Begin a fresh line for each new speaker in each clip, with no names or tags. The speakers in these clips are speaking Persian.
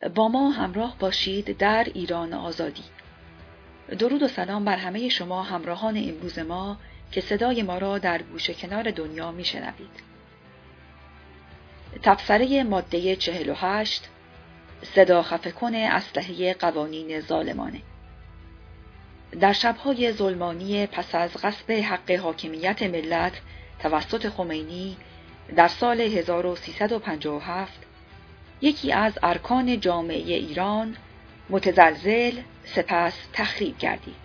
با ما همراه باشید در ایران آزادی. درود و سلام بر همه شما همراهان امروز ما که صدای ما را در گوشه کنار دنیا میشنوید. تبصره ماده 48 صدا خفه کن اسلحه قوانین ظالمانه. در شب‌های ظلمانی پس از غصب حق حاکمیت ملت توسط خمینی در سال 1357 یکی از ارکان جامعه ایران متزلزل سپس تخریب گردید.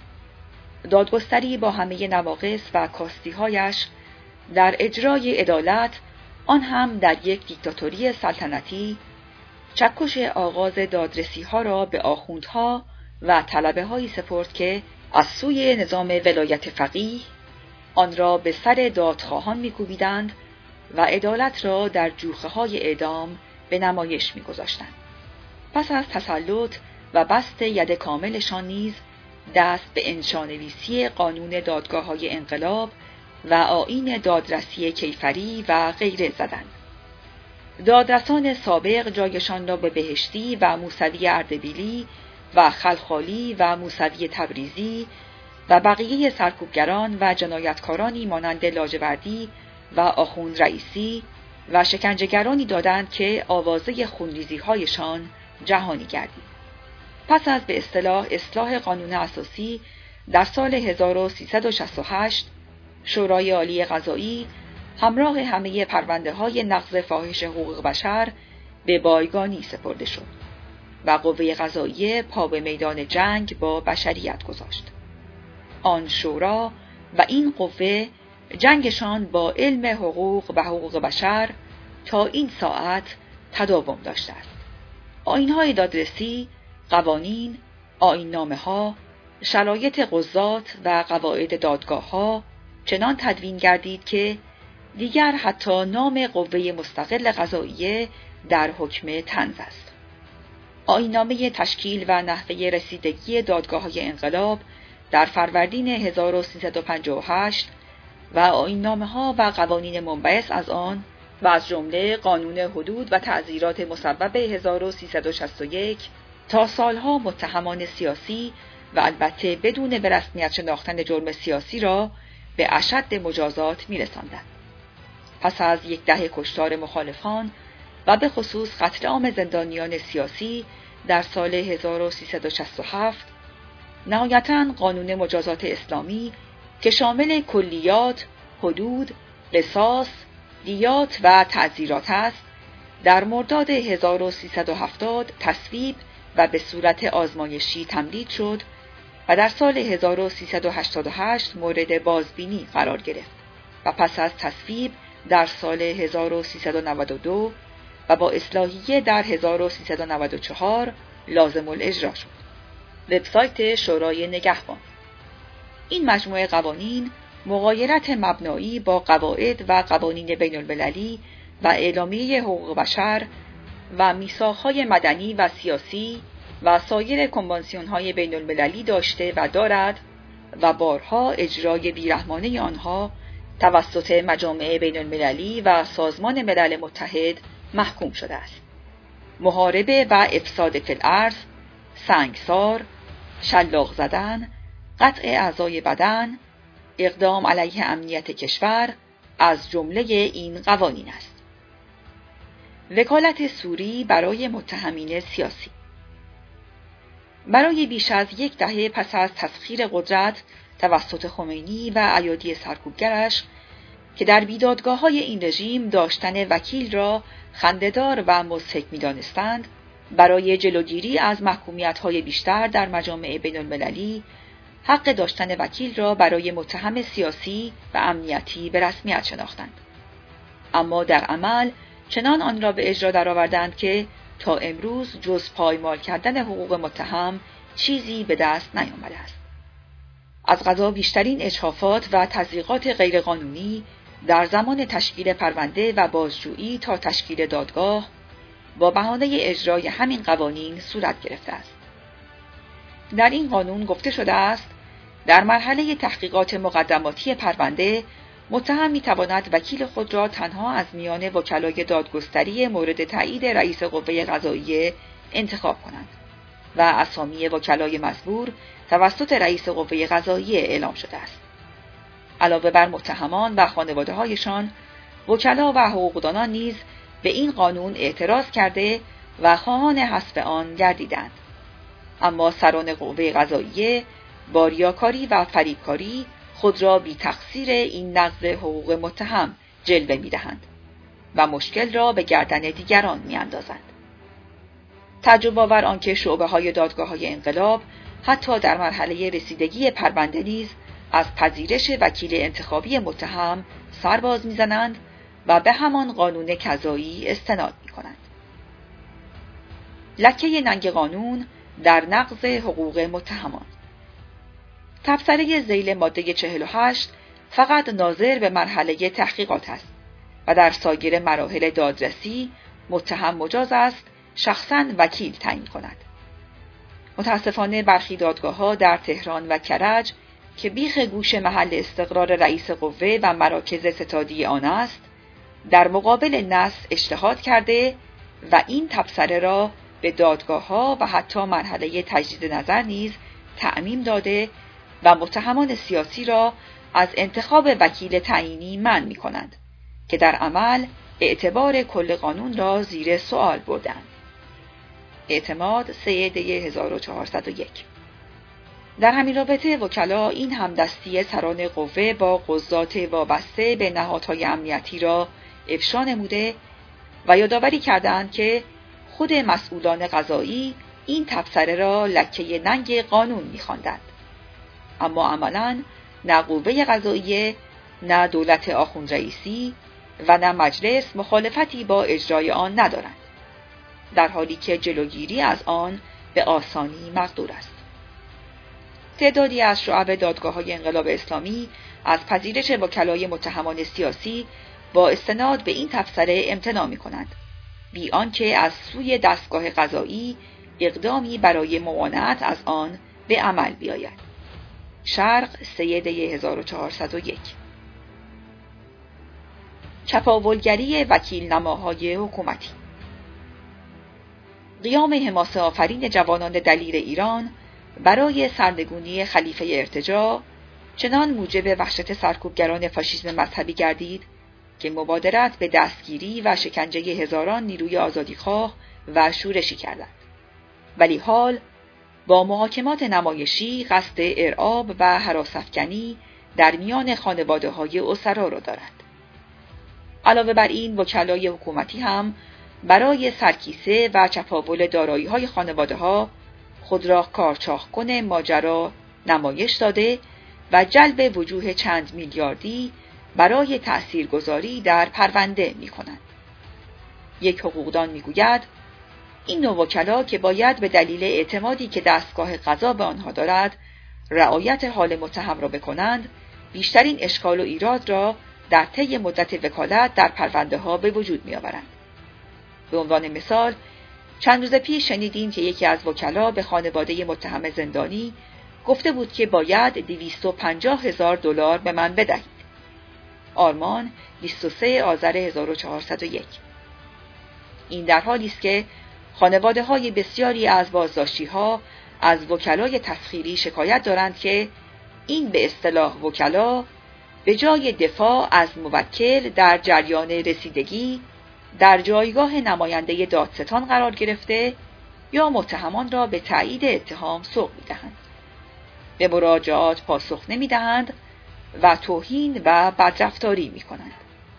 دادگستری با همه نواقص و کاستی‌هایش در اجرای عدالت، آن هم در یک دیکتاتوری سلطنتی، چکش آغاز دادرسی‌ها را به آخوندها و طلبه‌هایی سپرد که از سوی نظام ولایت فقیه آن را به سر دادخواهان می‌کوبیدند و عدالت را در جوخه‌های اعدام به نمایش می‌گذاشتند. پس از تسلط و بسط ید کاملشان نیز دست به انشانویسی قانون دادگاه‌های انقلاب و آیین دادرسی کیفری و غیره زدند. دادرسان سابق جایشان را به بهشتی و موسوی اردبیلی و خلخالی و موسوی تبریزی و بقیه سرکوبگران و جنایتکارانی مانند لاجوردی و آخوند رئیسی و شکنجهگرانی دادند که آوازه خونریزی‌هایشان جهانی گردید. پس از به اصلاح قانون اساسی در سال 1368 شورای عالی قضایی همراه همه پرونده‌های نقض فاحش حقوق بشر به بایگانی سپرده شد و قوه قضاییه پا به میدان جنگ با بشریت گذاشت. آن شورا و این قوه جنگشان با علم حقوق و حقوق بشر تا این ساعت تداوم داشته است. آیین‌های دادرسی، قوانین، آیین‌نامه‌ها، شرایط قضات و قواعد دادگاه‌ها چنان تدوین گردید که دیگر حتی نام قوه مستقل قضاییه در حکم طنز است. آیین‌نامه تشکیل و نحوه رسیدگی دادگاه‌های انقلاب در فروردین 1358 و آیین‌نامه‌ها و قوانین منبعث از آن و از جمله قانون حدود و تعزیرات مصوب 1361 تا سالها متهمان سیاسی و البته بدون به رسمیت شناختن جرم سیاسی را به اشد مجازات می‌رساندند. پس از یک دهه کشتار مخالفان و به خصوص قتل عام زندانیان سیاسی در سال 1367 نهایتاً قانون مجازات اسلامی که شامل کلیات، حدود، قصاص، دیات و تعزیرات است، در مرداد 1370 تصویب و به صورت آزمایشی تمدید شد و در سال 1388 مورد بازبینی قرار گرفت و پس از تصویب در سال 1392 و با اصلاحیه در 1394 لازم الاجرا شد. وبسایت شورای نگهبان. این مجموعه قوانین مغایرت مبنایی با قواعد و قوانین بین المللی و اعلامیه حقوق بشر و میثاق‌های مدنی و سیاسی و سایر کنوانسیون‌های بین المللی داشته و دارد و بارها اجرای بیرحمانه آنها توسط مجامع بین المللی و سازمان ملل متحد محکوم شده است. محاربه و افساد فی الارض، سنگسار، شلاق زدن، قطع اعضای بدن، اقدام علیه امنیت کشور از جمله این قوانین است. وکالت سوری برای متهمین سیاسی. برای بیش از یک دهه پس از تسخیر قدرت توسط خمینی و ایادی سرکوبگرش که در بیدادگاه‌های این رژیم داشتن وکیل را خنده‌دار و مضحک می‌دانستند، برای جلوگیری از محکومیت‌های بیشتر در مجامع بین‌المللی حق داشتن وکیل را برای متهم سیاسی و امنیتی به رسمیت شناختند. اما در عمل چنان آن را به اجرا درآوردند که تا امروز جز پایمال کردن حقوق متهم چیزی به دست نیامده است. از قضا بیشترین اجحافات و تضییقات غیرقانونی در زمان تشکیل پرونده و بازجویی تا تشکیل دادگاه با بهانه اجرای همین قوانین صورت گرفته است. در این قانون گفته شده است در مرحله تحقیقات مقدماتی پرونده متهم می‌تواند وکیل خود را تنها از میان وکلای دادگستری مورد تایید رئیس قوه قضاییه انتخاب کنند و اسامی وکلای مزبور توسط رئیس قوه قضاییه اعلام شده است. علاوه بر متهمان و خانواده‌هایشان، وکلا و حقوقدانان نیز به این قانون اعتراض کرده و خواهان حذف آن گردیدند. اما سران قوه قضاییه با ریاکاری و فریبکاری خود را بی تقصیر این نقض حقوق متهم جلوه می‌دهند و مشکل را به گردن دیگران می‌اندازند. تعجب آور آنکه شعبه‌های دادگاه‌های انقلاب حتی در مرحله رسیدگی پرونده نیز از پذیرش وکیل انتخابی متهم سرباز می‌زنند و به همان قانون قضایی استناد می‌کنند. لکه ننگ قانون در نقض حقوق متهمان. تبصره ذیل ماده 48 فقط ناظر به مرحله تحقیقات است و در سایر مراحل دادرسی متهم مجاز است شخصاً وکیل تعیین کند. متاسفانه برخی دادگاه‌ها در تهران و کرج که بیخ گوش محل استقرار رئیس قوه و مراکز ستادی آن است، در مقابل نص اجتهاد کرده و این تبصره را به دادگاه‌ها و حتی مرحله تجدید نظر نیز تعمیم داده و متهمان سیاسی را از انتخاب وکیل تعیینی منع می‌کنند که در عمل اعتبار کل قانون را زیر سوال بردند. اعتماد 3 دی 1401. در همین رابطه وکلا این همدستی سران قوه با قضات وابسته به نهادهای امنیتی را افشا نموده و یادآوری کردند که خود مسئولان قضایی این تبصره را لکه ننگ قانون می‌خواندند. اما عملاً نه قوه قضاییه، نه دولت آخوند رئیسی و نه مجلس مخالفتی با اجرای آن ندارند، در حالی که جلوگیری از آن به آسانی مقدور است. تعدادی از شعب دادگاه‌های انقلاب اسلامی از پذیرش وکلای متهمان سیاسی با استناد به این تبصره امتناع می‌کنند، بی آنکه از سوی دستگاه قضایی اقدامی برای ممانعت از آن به عمل بیاید. شرق 3 دی 1401. چپاولگری وکیل نماهای حکومتی. قیام حماسه آفرین جوانان دلیر ایران برای سرنگونی خلیفه ارتجاع چنان موجب وحشت سرکوبگران فاشیسم مذهبی گردید که مبادرت به دستگیری و شکنجه هزاران نیروی آزادیخواه و شورشی کردند. ولی حال با محاکمات نمایشی قصد ارعاب و هراس‌افکنی در میان خانواده‌های اسرا را دارند. علاوه بر این وکلای حکومتی هم برای سرکیسه و چپاول دارایی‌های خانواده‌ها خود را کارچاخ کن ماجرا نمایش داده و جلب وجوه چند میلیاردی برای تأثیرگذاری در پرونده می‌کنند. یک حقوقدان می‌گوید این نوع وکلا که باید به دلیل اعتمادی که دستگاه قضا به آنها دارد رعایت حال متهم را بکنند، بیشترین اشکال و ایراد را در طی مدت وکالت در پرونده‌ها به وجود می‌آورند. به عنوان مثال، چند روز پیش شنیدیم که یکی از وکلا به خانواده متهم زندانی گفته بود که باید 250,000 دلار به من بدهید. آرمان 23 آذر 1401. این در حالی است که خانواده‌های بسیاری از بازداشتی‌ها از وکلای تسخیری شکایت دارند که این به اصطلاح وکلا به جای دفاع از موکل در جریان رسیدگی در جایگاه نماینده دادستان قرار گرفته یا متهمان را به تایید اتهام سوق می‌دهند. به مراجعات پاسخ نمی‌دهند و توهین و بدرفتاری می‌کنند.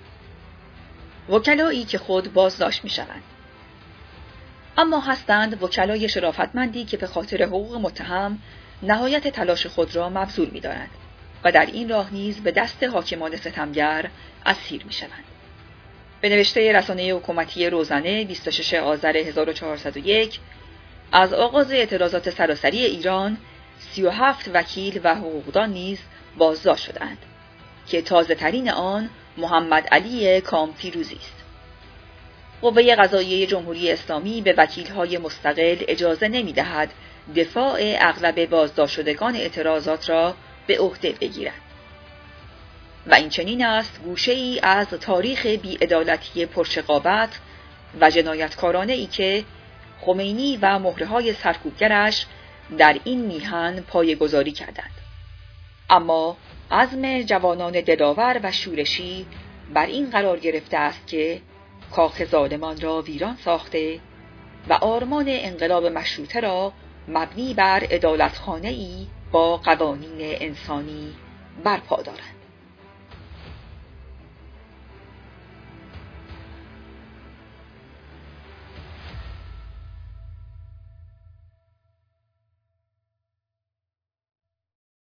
وکلایی که خود بازداشت می‌شوند. اما هستند وکلای شرافتمندی که به خاطر حقوق متهم نهایت تلاش خود را مبذول می‌دارند و در این راه نیز به دست حاکمان ستمگر اسیر می‌شوند. به نوشته رسانه حکومتی روزنه 26 آذر 1401 از آغاز اعتراضات سراسری ایران 37 وکیل و حقوقدان نیز بازداشت شدند که تازه‌ترین آن محمد علی کامفیروزی است. قوه قضاییه جمهوری اسلامی به وکیل‌های مستقل اجازه نمی‌دهد دفاع اغلب بازداشت شدگان اعتراضات را به عهده بگیرد. و این چنین است گوشه‌ای از تاریخ بی‌عدالتی پرشقاوت و جنایتکارانه‌ای که خمینی و مهره‌های سرکوبگرش در این میهن پایه‌گذاری کردند. اما عزم جوانان دلاور و شورشی بر این قرار گرفته است که کاخ ظالمان را ویران ساخته و آرمان انقلاب مشروطه را مبنی بر عدالتخانه‌ای با قوانین انسانی برپا دارند.